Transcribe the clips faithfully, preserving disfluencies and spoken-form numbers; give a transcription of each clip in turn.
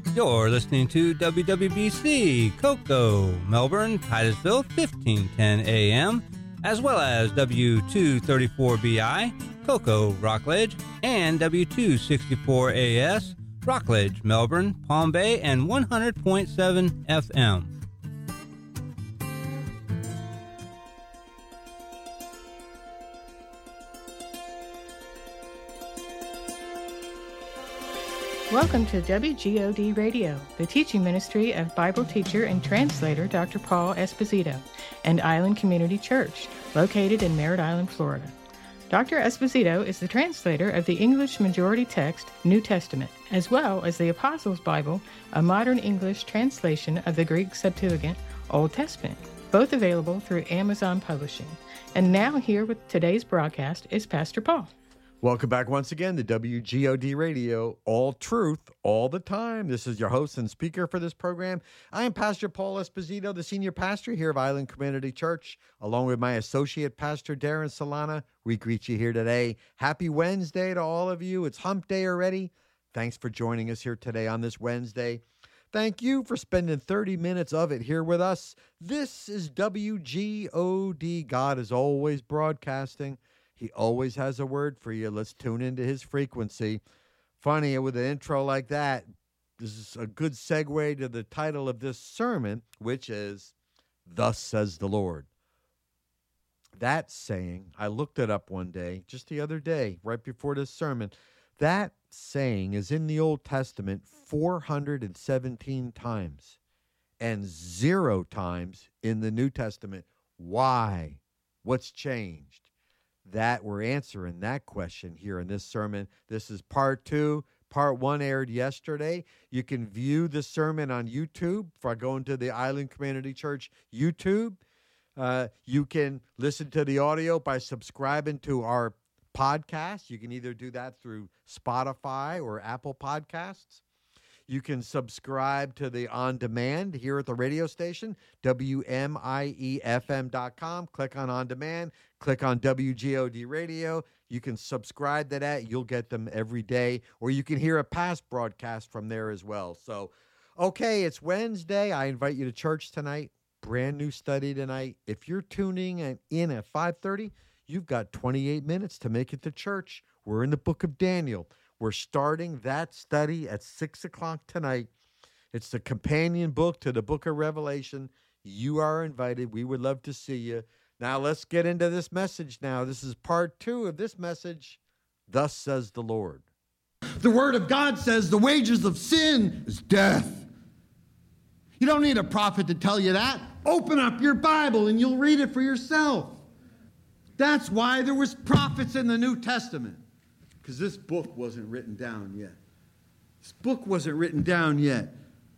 You're listening to W W B C, Cocoa, Melbourne, Titusville, fifteen ten A M, as well as W two thirty-four B I, Cocoa, Rockledge, and W two sixty-four A S, Rockledge, Melbourne, Palm Bay, and one hundred point seven F M. Welcome to W G O D Radio, the teaching ministry of Bible teacher and translator Doctor Paul Esposito, and Island Community Church, located in Merritt Island, Florida. Doctor Esposito is the translator of the English majority text, New Testament, as well as the Apostles' Bible, a modern English translation of the Greek Septuagint, Old Testament, both available through Amazon Publishing. And now here with today's broadcast is Pastor Paul. Welcome back once again to W G O D Radio, all truth, all the time. This is your host and speaker for this program. I am Pastor Paul Esposito, the senior pastor here of Island Community Church, along with my associate pastor, Darren Solana. We greet you here today. Happy Wednesday to all of you. It's hump day already. Thanks for joining us here today on this Wednesday. Thank you for spending thirty minutes of it here with us. This is W G O D. God is always broadcasting. He always has a word for you. Let's tune into his frequency. Funny, with an intro like that, this is a good segue to the title of this sermon, which is, Thus Says the Lord. That saying, I looked it up one day, just the other day, right before this sermon. That saying is in the Old Testament four hundred seventeen times and zero times in the New Testament. Why? What's changed? That we're answering that question here in this sermon. This is part two. Part one aired yesterday. You can view the sermon on YouTube by going to the Island Community Church YouTube. Uh, you can listen to the audio by subscribing to our podcast. You can either do that through Spotify or Apple Podcasts. You can subscribe to the on-demand here at the radio station, W M I E F M dot com. Click on on-demand. Click on W G O D Radio. You can subscribe to that. You'll get them every day. Or you can hear a past broadcast from there as well. So, okay, it's Wednesday. I invite you to church tonight. Brand new study tonight. If you're tuning in at five thirty, you've got twenty-eight minutes to make it to church. We're in the book of Daniel. We're starting that study at six o'clock tonight. It's the companion book to the book of Revelation. You are invited. We would love to see you. Now let's get into this message now. This is part two of this message. Thus says the Lord. The Word of God says the wages of sin is death. You don't need a prophet to tell you that. Open up your Bible and you'll read it for yourself. That's why there was prophets in the New Testament. Because this book wasn't written down yet. This book wasn't written down yet.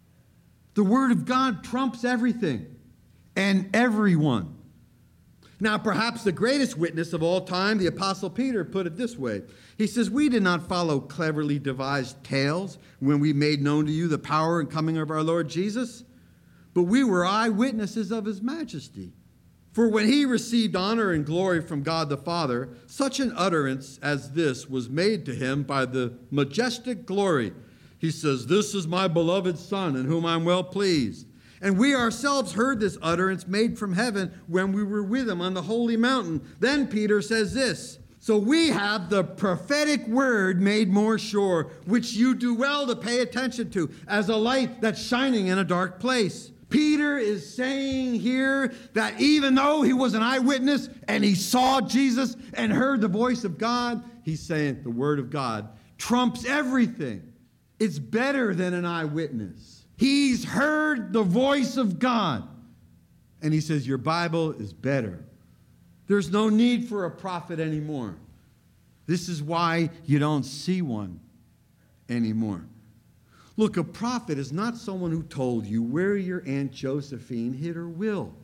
The Word of God trumps everything and everyone. Now, perhaps the greatest witness of all time, the Apostle Peter, put it this way. He says, we did not follow cleverly devised tales when we made known to you the power and coming of our Lord Jesus, but we were eyewitnesses of his majesty. For when he received honor and glory from God the Father, such an utterance as this was made to him by the majestic glory. He says, this is my beloved Son, in whom I'm well pleased. And we ourselves heard this utterance made from heaven when we were with him on the holy mountain. Then Peter says this, so we have the prophetic word made more sure, which you do well to pay attention to, as a light that's shining in a dark place. Peter is saying here that even though he was an eyewitness and he saw Jesus and heard the voice of God, he's saying the Word of God trumps everything. It's better than an eyewitness. He's heard the voice of God. And he says, your Bible is better. There's no need for a prophet anymore. This is why you don't see one anymore. Look, a prophet is not someone who told you where your Aunt Josephine hid her will,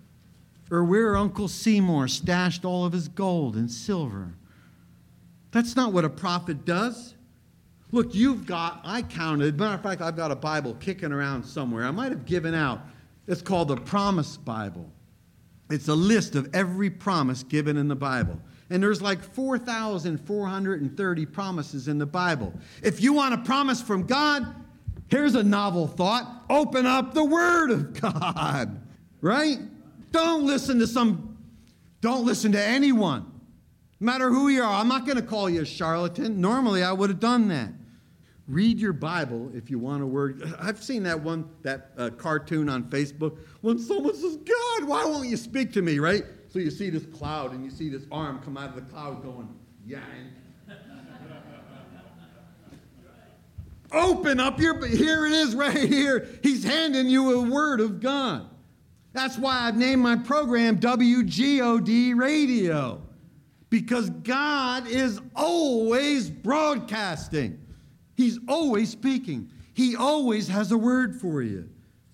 or where Uncle Seymour stashed all of his gold and silver. That's not what a prophet does. Look, you've got, I counted, matter of fact, I've got a Bible kicking around somewhere. I might have given out. It's called the Promise Bible. It's a list of every promise given in the Bible. And there's like four thousand four hundred thirty promises in the Bible. If you want a promise from God, Here's a novel thought. Open up the Word of God, right? Don't listen to some, don't listen to anyone, no matter who you are. I'm not going to call you a charlatan. Normally, I would have done that. Read your Bible if you want a word. I've seen that one, that uh, cartoon on Facebook. When someone says, God, why won't you speak to me, right? So you see this cloud and you see this arm come out of the cloud going, yeah. Open up your, here it is right here. He's handing you a word of God. That's why I've named my program W G O D Radio. Because God is always broadcasting. He's always speaking. He always has a word for you.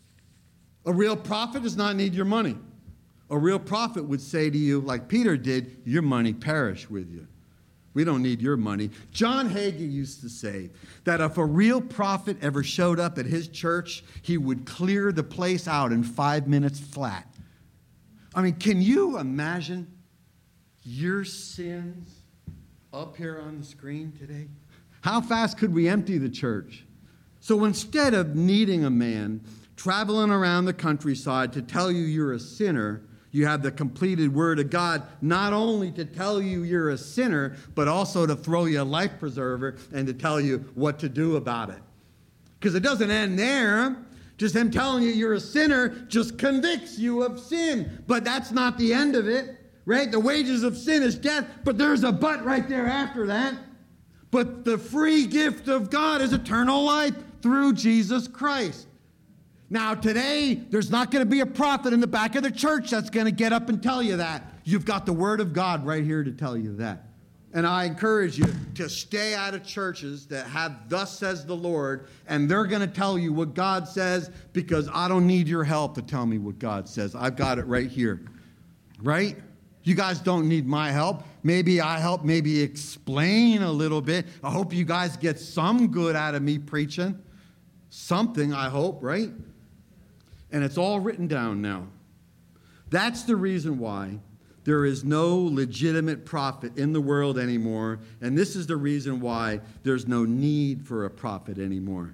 A real prophet does not need your money. A real prophet would say to you, like Peter did, your money perish with you. We don't need your money. John Hagee used to say that if a real prophet ever showed up at his church, he would clear the place out in five minutes flat. I mean, can you imagine your sins up here on the screen today? How fast could we empty the church? So instead of needing a man traveling around the countryside to tell you you're a sinner, you have the completed Word of God, not only to tell you you're a sinner, but also to throw you a life preserver and to tell you what to do about it. Because it doesn't end there. Just him telling you you're a sinner just convicts you of sin. But that's not the end of it, right? The wages of sin is death, but there's a but right there after that. But the free gift of God is eternal life through Jesus Christ. Now, today, there's not going to be a prophet in the back of the church that's going to get up and tell you that. You've got the Word of God right here to tell you that. And I encourage you to stay out of churches that have thus says the Lord, and they're going to tell you what God says, because I don't need your help to tell me what God says. I've got it right here. Right? You guys don't need my help. Maybe I help maybe explain a little bit. I hope you guys get some good out of me preaching. Something, I hope, right? And it's all written down now. That's the reason why there is no legitimate prophet in the world anymore. And this is the reason why there's no need for a prophet anymore.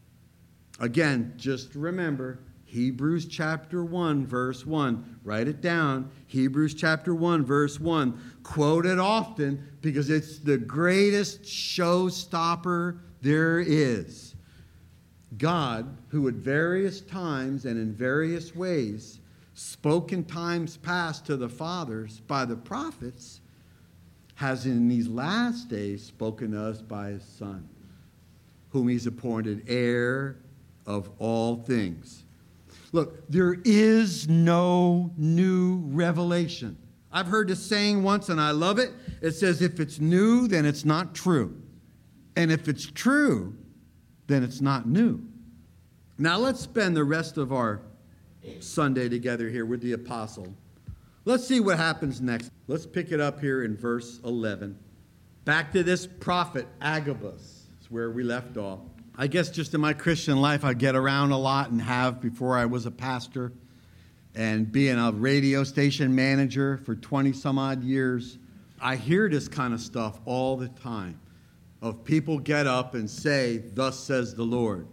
Again, just remember, Hebrews chapter one, verse one. Write it down. Hebrews chapter one, verse one. Quote it often because it's the greatest showstopper there is. God, who at various times and in various ways spoke in times past to the fathers by the prophets, has in these last days spoken to us by his Son, whom he's appointed heir of all things. Look, there is no new revelation. I've heard this saying once, and I love it. It says, if it's new, then it's not true. And if it's true, then it's not new. Now, let's spend the rest of our Sunday together here with the apostle. Let's see what happens next. Let's pick it up here in verse eleven. Back to this prophet, Agabus. That's where we left off. I guess just in my Christian life, I get around a lot and have before I was a pastor. And being a radio station manager for twenty some odd years, I hear this kind of stuff all the time. Of people get up and say, thus says the Lord.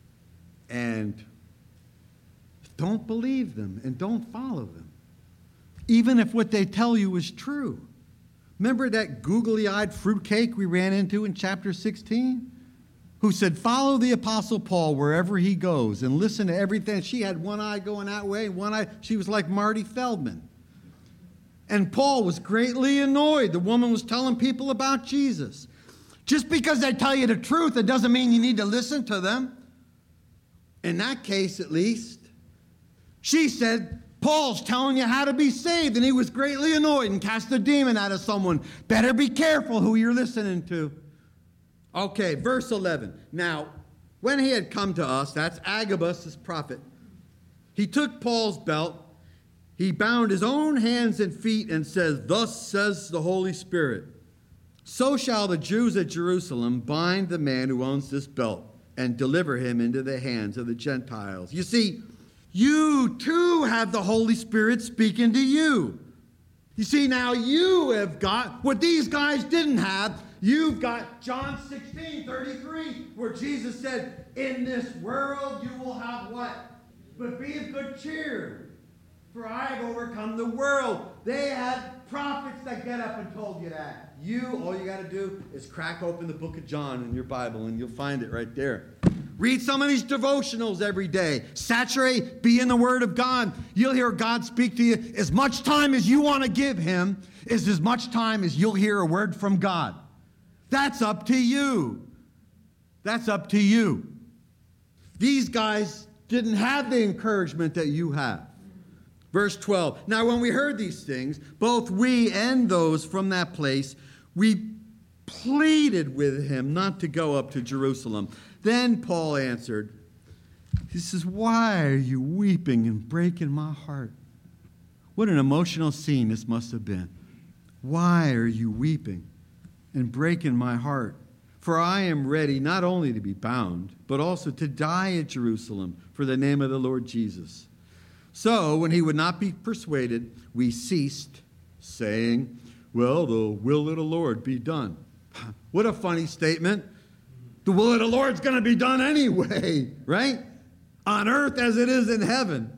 And don't believe them and don't follow them. Even if what they tell you is true. Remember that googly-eyed fruitcake we ran into in chapter sixteen? Who said, follow the Apostle Paul wherever he goes and listen to everything. She had one eye going that way, one eye. She was like Marty Feldman. And Paul was greatly annoyed. The woman was telling people about Jesus. Just because they tell you the truth, it doesn't mean you need to listen to them. In that case, at least, she said, Paul's telling you how to be saved, and he was greatly annoyed and cast a demon out of someone. Better be careful who you're listening to. Okay, verse eleven. Now, when he had come to us, that's Agabus, this prophet, he took Paul's belt, he bound his own hands and feet, and says, thus says the Holy Spirit, so shall the Jews at Jerusalem bind the man who owns this belt and deliver him into the hands of the Gentiles. You see, you too have the Holy Spirit speaking to you. You see, now you have got what these guys didn't have. You've got John sixteen thirty-three, where Jesus said, in this world you will have what? But be of good cheer, for I have overcome the world. They had prophets that get up and told you that. You, all you got to do is crack open the book of John in your Bible, and you'll find it right there. Read some of these devotionals every day. Saturate, be in the Word of God. You'll hear God speak to you. As much time as you want to give Him is as much time as you'll hear a word from God. That's up to you. That's up to you. These guys didn't have the encouragement that you have. Verse twelve. Now when we heard these things, both we and those from that place, we pleaded with him not to go up to Jerusalem. Then Paul answered, he says, why are you weeping and breaking my heart? What an emotional scene this must have been. Why are you weeping and breaking my heart? For I am ready not only to be bound, but also to die at Jerusalem for the name of the Lord Jesus. So when he would not be persuaded, we ceased, saying, well, the will of the Lord be done. What a funny statement. The will of the Lord's going to be done anyway, right? On earth as it is in heaven.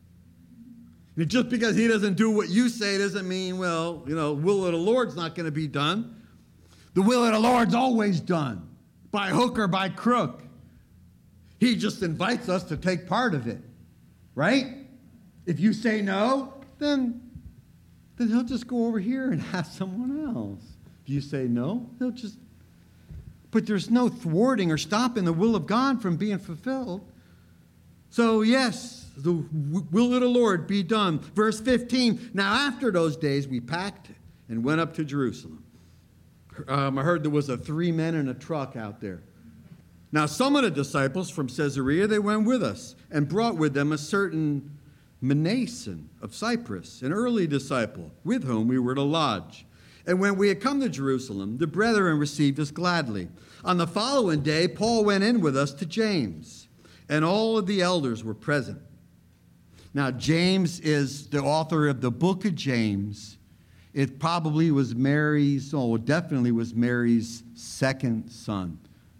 And just because he doesn't do what you say doesn't mean, well, you know, will of the Lord's not going to be done. The will of the Lord's always done, by hook or by crook. He just invites us to take part of it, right? If you say no, then, then he'll just go over here and ask someone else. If you say no, he'll just... But there's no thwarting or stopping the will of God from being fulfilled. So yes, the will of the Lord be done. Verse fifteen, now after those days we packed and went up to Jerusalem. Um, I heard there was a three men in a truck out there. Now some of the disciples from Caesarea, they went with us and brought with them a certain Mnason of Cyprus, an early disciple, with whom we were to lodge. And when we had come to Jerusalem, the brethren received us gladly. On the following day, Paul went in with us to James, and all of the elders were present. Now, James is the author of the book of James. It probably was Mary's, oh, it definitely was Mary's second son,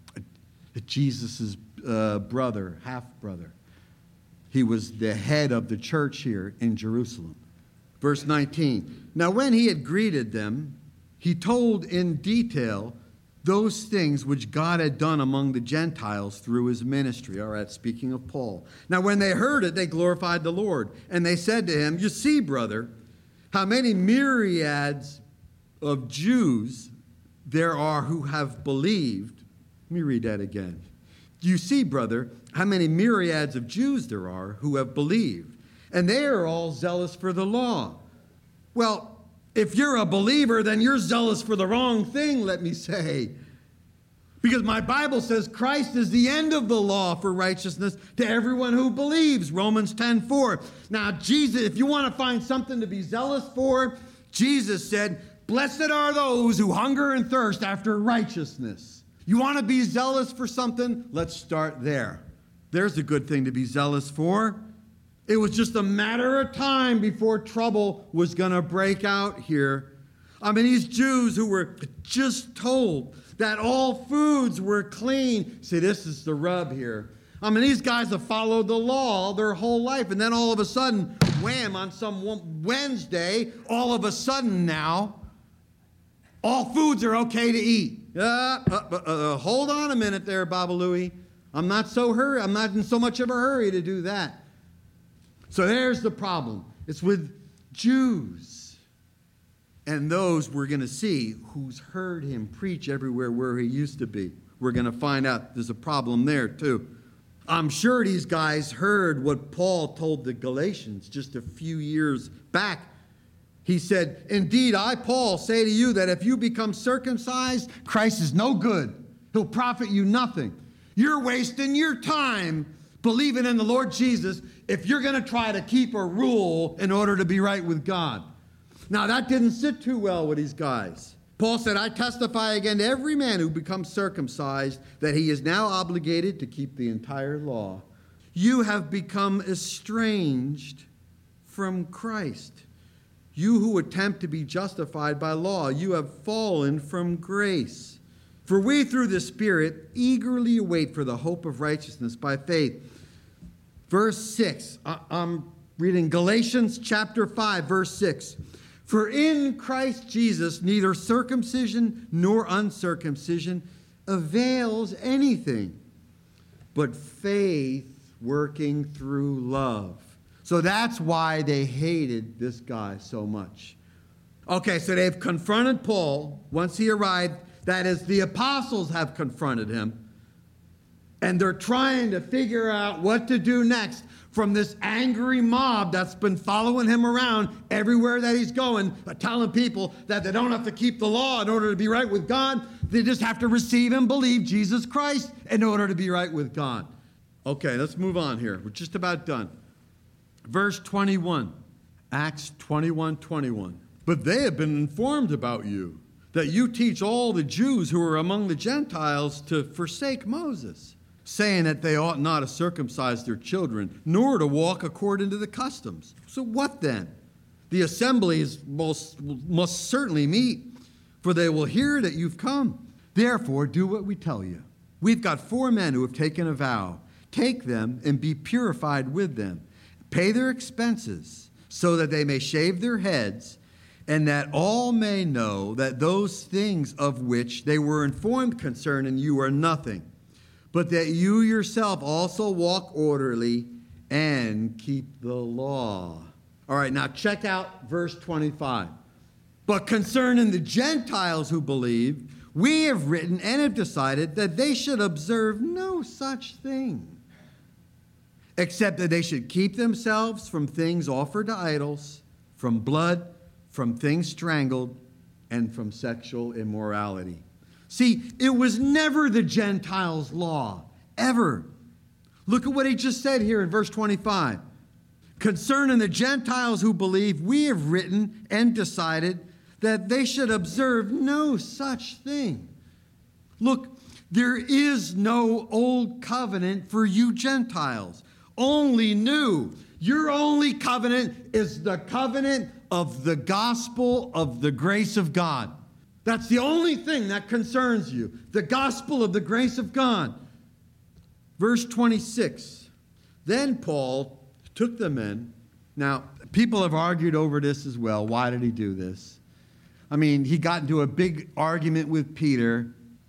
Jesus' uh, brother, half-brother. He was the head of the church here in Jerusalem. Verse nineteen, now when he had greeted them, he told in detail those things which God had done among the Gentiles through his ministry. All right, speaking of Paul. Now when they heard it, they glorified the Lord. And they said to him, you see, brother, how many myriads of Jews there are who have believed. Let me read that again. You see, brother, how many myriads of Jews there are who have believed. And they are all zealous for the law. Well, if you're a believer, then you're zealous for the wrong thing, let me say. Because my Bible says Christ is the end of the law for righteousness to everyone who believes, Romans ten four. Now, Jesus, if you want to find something to be zealous for, Jesus said, blessed are those who hunger and thirst after righteousness. You want to be zealous for something? Let's start there. There's a good thing to be zealous for. It was just a matter of time before trouble was going to break out here. I mean, these Jews who were just told that all foods were clean. See, this is the rub here. I mean, these guys have followed the law their whole life. And then all of a sudden, wham, on some Wednesday, all of a sudden now, all foods are okay to eat. Uh, uh, uh, uh, hold on a minute there, Baba Louie. I'm not so hurry. I'm not in so much of a hurry to do that. So there's the problem. It's with Jews and those we're going to see who's heard him preach everywhere where he used to be. We're going to find out there's a problem there too. I'm sure these guys heard what Paul told the Galatians just a few years back. He said, indeed, I, Paul, say to you that if you become circumcised, Christ is no good. He'll profit you nothing. You're wasting your time believing in the Lord Jesus if you're going to try to keep a rule in order to be right with God. Now, that didn't sit too well with these guys. Paul said, I testify again to every man who becomes circumcised that he is now obligated to keep the entire law. You have become estranged from Christ. You who attempt to be justified by law, you have fallen from grace. For we, through the Spirit, eagerly await for the hope of righteousness by faith. Verse six, I'm reading Galatians chapter five, verse six. For in Christ Jesus neither circumcision nor uncircumcision avails anything, but faith working through love. So that's why they hated this guy so much. Okay, so they've confronted Paul once he arrived. That is, the apostles have confronted him. And they're trying to figure out what to do next from this angry mob that's been following him around everywhere that he's going, telling people that they don't have to keep the law in order to be right with God. They just have to receive and believe Jesus Christ in order to be right with God. Okay, let's move on here. We're just about done. Verse twenty-one, Acts twenty-one, twenty-one. But they have been informed about you, that you teach all the Jews who are among the Gentiles to forsake Moses, saying that they ought not to circumcise their children, nor to walk according to the customs. So what then? The assemblies must, must certainly meet, for they will hear that you've come. Therefore, do what we tell you. We've got four men who have taken a vow. Take them and be purified with them. Pay their expenses, so that they may shave their heads, and that all may know that those things of which they were informed concerning you are nothing, but that you yourself also walk orderly and keep the law. All right, now check out verse twenty-five. But concerning the Gentiles who believe, we have written and have decided that they should observe no such thing, except that they should keep themselves from things offered to idols, from blood, from things strangled, and from sexual immorality. See, it was never the Gentiles' law, ever. Look at what he just said here in verse twenty-five. Concerning the Gentiles who believe, we have written and decided that they should observe no such thing. Look, there is no old covenant for you Gentiles, only new. Your only covenant is the covenant of the gospel of the grace of God. That's the only thing that concerns you, the gospel of the grace of God. Verse twenty-six, then Paul took the men. Now, people have argued over this as well. Why did he do this? I mean, he got into a big argument with Peter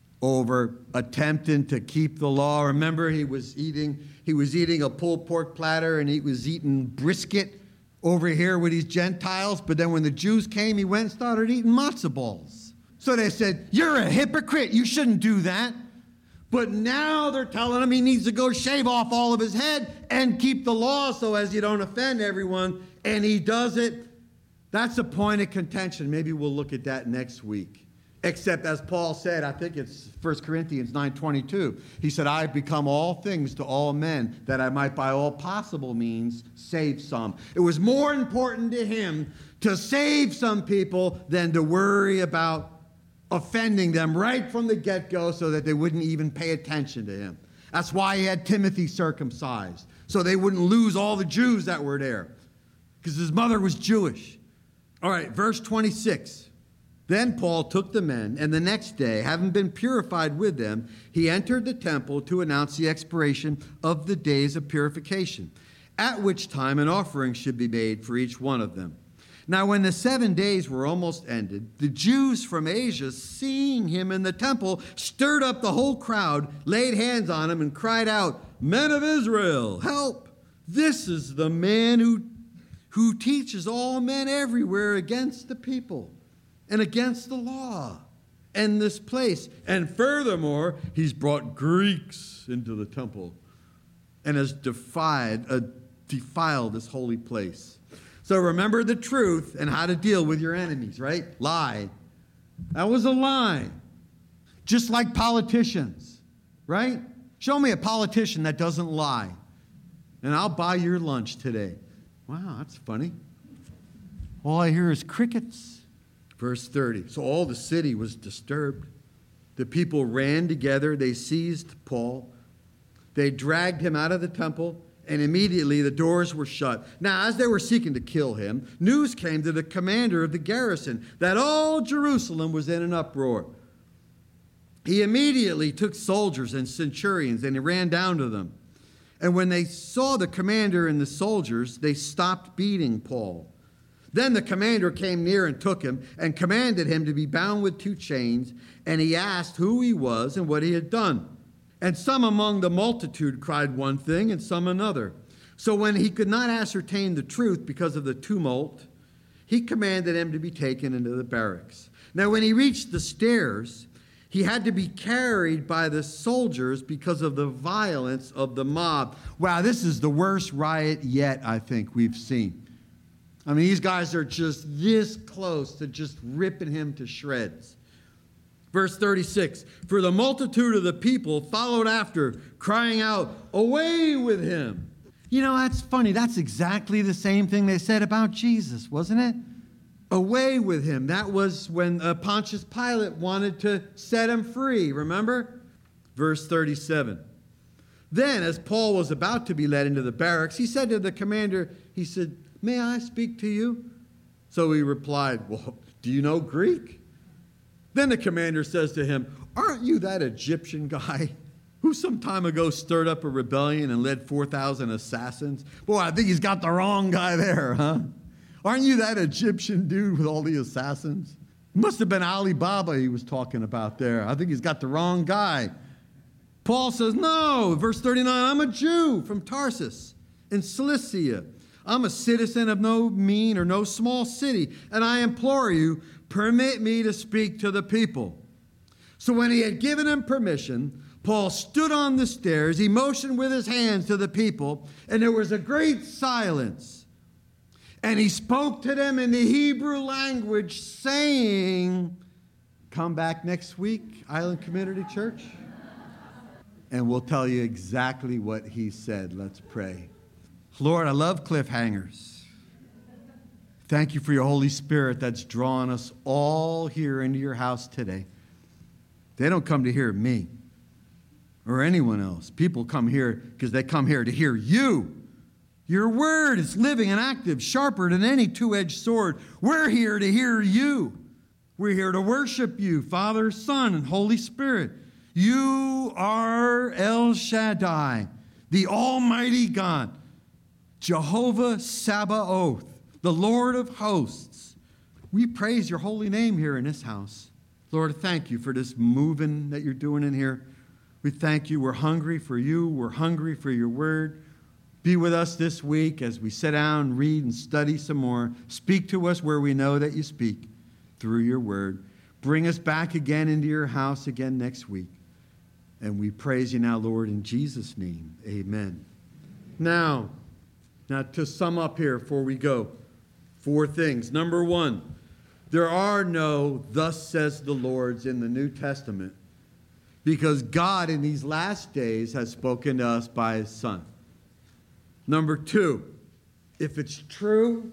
over attempting to keep the law. Remember, he was eating, he was eating a pulled pork platter, and he was eating brisket over here with these Gentiles. But then when the Jews came, he went and started eating matzo balls. So they said, you're a hypocrite. You shouldn't do that. But now they're telling him he needs to go shave off all of his head and keep the law so as you don't offend everyone. And he does it. That's a point of contention. Maybe we'll look at that next week. Except as Paul said, I think it's First Corinthians nine twenty-two. He said, I've become all things to all men, that I might by all possible means save some. It was more important to him to save some people than to worry about offending them right from the get-go so that they wouldn't even pay attention to him. That's why he had Timothy circumcised, so they wouldn't lose all the Jews that were there, because his mother was Jewish. All right, verse twenty-six. Then Paul took the men, and the next day, having been purified with them, he entered the temple to announce the expiration of the days of purification, at which time an offering should be made for each one of them. Now, when the seven days were almost ended, the Jews from Asia, seeing him in the temple, stirred up the whole crowd, laid hands on him, and cried out, Men of Israel, help! This is the man who, who teaches all men everywhere against the people and against the law and this place. And furthermore, he's brought Greeks into the temple and has defied, uh, defiled this holy place. So remember the truth and how to deal with your enemies, right? Lie. That was a lie. Just like politicians, right? Show me a politician that doesn't lie, and I'll buy your lunch today. Wow, that's funny. All I hear is crickets. Verse thirty. So all the city was disturbed. The people ran together. They seized Paul. They dragged him out of the temple And immediately the doors were shut. Now, as they were seeking to kill him, news came to the commander of the garrison that all Jerusalem was in an uproar. He immediately took soldiers and centurions, and he ran down to them. And when they saw the commander and the soldiers, they stopped beating Paul. Then the commander came near and took him and commanded him to be bound with two chains, and he asked who he was and what he had done. And some among the multitude cried one thing and some another. So when he could not ascertain the truth because of the tumult, he commanded him to be taken into the barracks. Now when he reached the stairs, he had to be carried by the soldiers because of the violence of the mob. Wow, this is the worst riot yet, I think, we've seen. I mean, these guys are just this close to just ripping him to shreds. Verse thirty-six, for the multitude of the people followed after, crying out, away with him. You know, that's funny. That's exactly the same thing they said about Jesus, wasn't it? Away with him. That was when uh, Pontius Pilate wanted to set him free, remember? Verse thirty-seven. Then, as Paul was about to be led into the barracks, he said to the commander, he said, may I speak to you? So he replied, well, do you know Greek? Then the commander says to him, aren't you that Egyptian guy who some time ago stirred up a rebellion and led four thousand assassins? Boy, I think he's got the wrong guy there, huh? Aren't you that Egyptian dude with all the assassins? It must have been Ali Baba he was talking about there. I think he's got the wrong guy. Paul says, no, verse thirty-nine, I'm a Jew from Tarsus in Cilicia. I'm a citizen of no mean or no small city, and I implore you, permit me to speak to the people. So when he had given him permission, Paul stood on the stairs. He motioned with his hands to the people, and there was a great silence. And he spoke to them in the Hebrew language, saying, come back next week, Island Community Church, and we'll tell you exactly what he said. Let's pray. Lord, I love cliffhangers. Thank you for your Holy Spirit that's drawn us all here into your house today. They don't come to hear me or anyone else. People come here because they come here to hear you. Your word is living and active, sharper than any two-edged sword. We're here to hear you. We're here to worship you, Father, Son, and Holy Spirit. You are El Shaddai, the Almighty God, Jehovah Sabaoth, the Lord of hosts. We praise your holy name here in this house. Lord, thank you for this moving that you're doing in here. We thank you. We're hungry for you. We're hungry for your word. Be with us this week as we sit down, read, and study some more. Speak to us where we know that you speak through your word. Bring us back again into your house again next week. And we praise you now, Lord, in Jesus' name. Amen. Now, now to sum up here before we go. Four things. Number one, there are no thus says the Lord's in the New Testament because God in these last days has spoken to us by his Son. Number two, if it's true,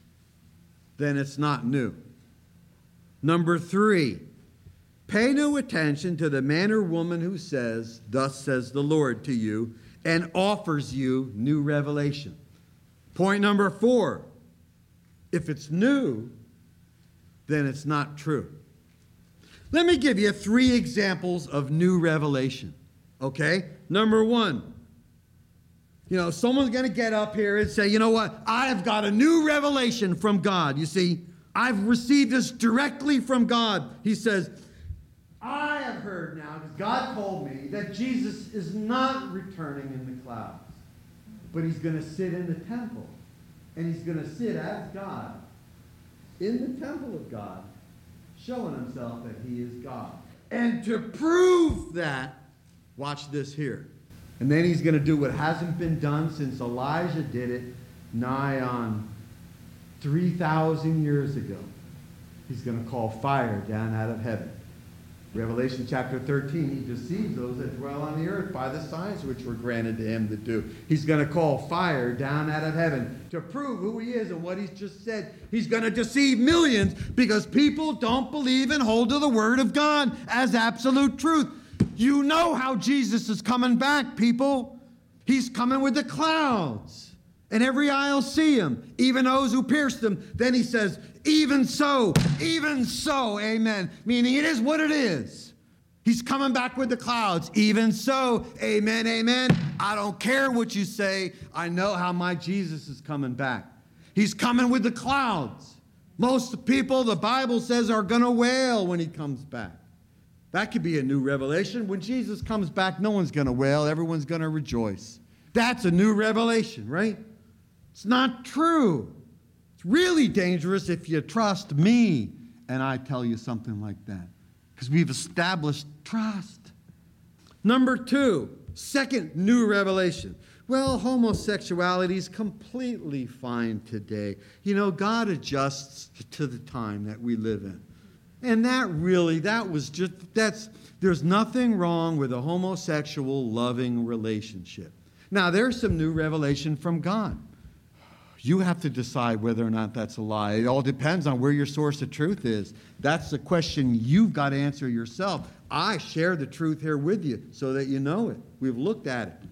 then it's not new. Number three, pay no attention to the man or woman who says, thus says the Lord to you, and offers you new revelation. Point number four, if it's new, then it's not true. Let me give you three examples of new revelation, okay? Number one, you know, someone's going to get up here and say, you know what, I've got a new revelation from God. You see, I've received this directly from God. He says, I have heard now, because God told me, that Jesus is not returning in the clouds, but he's going to sit in the temple. And he's going to sit as God in the temple of God, showing himself that he is God. And to prove that, watch this here. And then he's going to do what hasn't been done since Elijah did it nigh on three thousand years ago. He's going to call fire down out of heaven. Revelation chapter thirteen, he deceives those that dwell on the earth by the signs which were granted to him to do. He's going to call fire down out of heaven to prove who he is and what he's just said. He's going to deceive millions because people don't believe and hold to the word of God as absolute truth. You know how Jesus is coming back, people. He's coming with the clouds, and every eye will see him, even those who pierced him. Then he says, even so, even so, amen. Meaning it is what it is. He's coming back with the clouds. Even so, amen, amen. I don't care what you say. I know how my Jesus is coming back. He's coming with the clouds. Most people, the Bible says, are going to wail when he comes back. That could be a new revelation. When Jesus comes back, no one's going to wail. Everyone's going to rejoice. That's a new revelation, right? It's not true. It's really dangerous if you trust me and I tell you something like that, because we've established trust. Number two, second new revelation. Well, homosexuality is completely fine today. You know, God adjusts to the time that we live in. And that really, that was just, that's, there's nothing wrong with a homosexual loving relationship. Now, there's some new revelation from God. You have to decide whether or not that's a lie. It all depends on where your source of truth is. That's the question you've got to answer yourself. I share the truth here with you so that you know it. We've looked at it.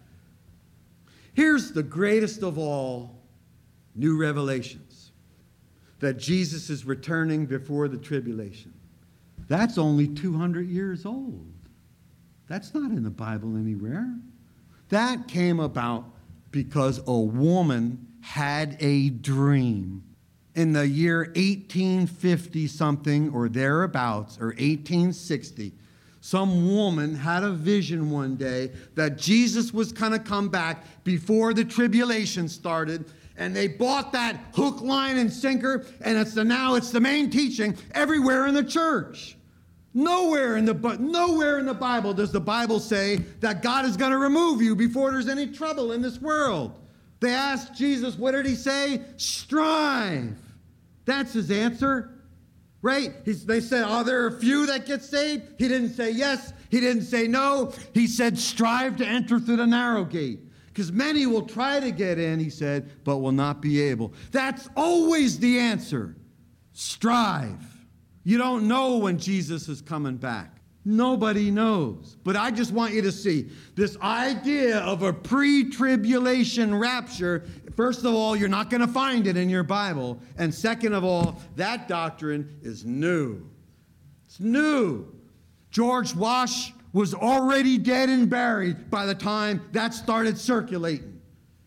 Here's the greatest of all new revelations, that Jesus is returning before the tribulation. That's only two hundred years old. That's not in the Bible anywhere. That came about because a woman had a dream in the year eighteen fifty something or thereabouts, or eighteen sixty. Some woman had a vision one day that Jesus was going to come back before the tribulation started, and they bought that hook, line, and sinker, and it's the, now it's the main teaching everywhere in the church. Nowhere in the nowhere in the Bible does the Bible say that God is going to remove you before there's any trouble in this world. They asked Jesus, what did he say? Strive. That's his answer. Right? He's, they said, are there a few that get saved? He didn't say yes. He didn't say no. He said, strive to enter through the narrow gate. Because many will try to get in, he said, but will not be able. That's always the answer. Strive. You don't know when Jesus is coming back. Nobody knows. But I just want you to see this idea of a pre-tribulation rapture. First of all, you're not going to find it in your Bible. And second of all, that doctrine is new. It's new. George Wash was already dead and buried by the time that started circulating.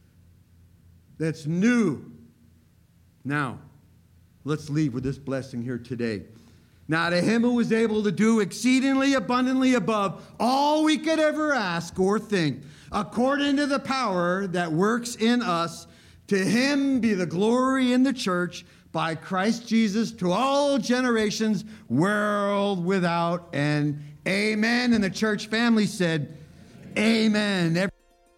That's new. Now, let's leave with this blessing here today. Now, to him who was able to do exceedingly abundantly above all we could ever ask or think, according to the power that works in us, to him be the glory in the church by Christ Jesus to all generations, world without end. Amen. And the church family said, amen.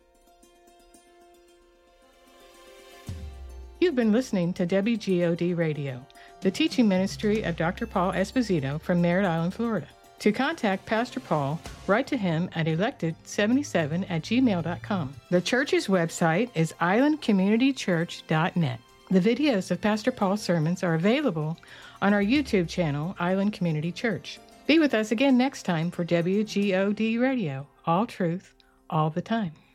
You've been listening to W G O D Radio, the teaching ministry of Doctor Paul Esposito from Merritt Island, Florida. To contact Pastor Paul, write to him at elected seventy-seven at gmail dot com. The church's website is island community church dot net. The videos of Pastor Paul's sermons are available on our YouTube channel, Island Community Church. Be with us again next time for W G O D Radio, all truth, all the time.